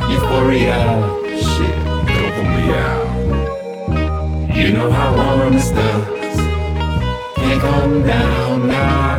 Euphoria, shit, don't put me out. You know how warm this does. Can't come down now.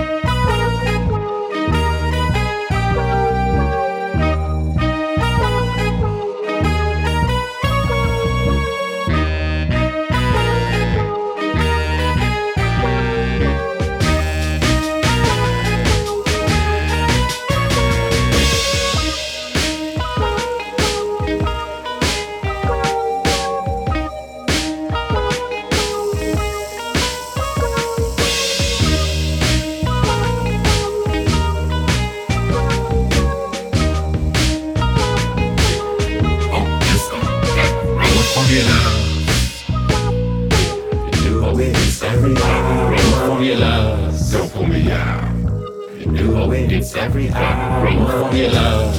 It's every hour. Formulas, don't pull me out. You know it's every hour. Formulas.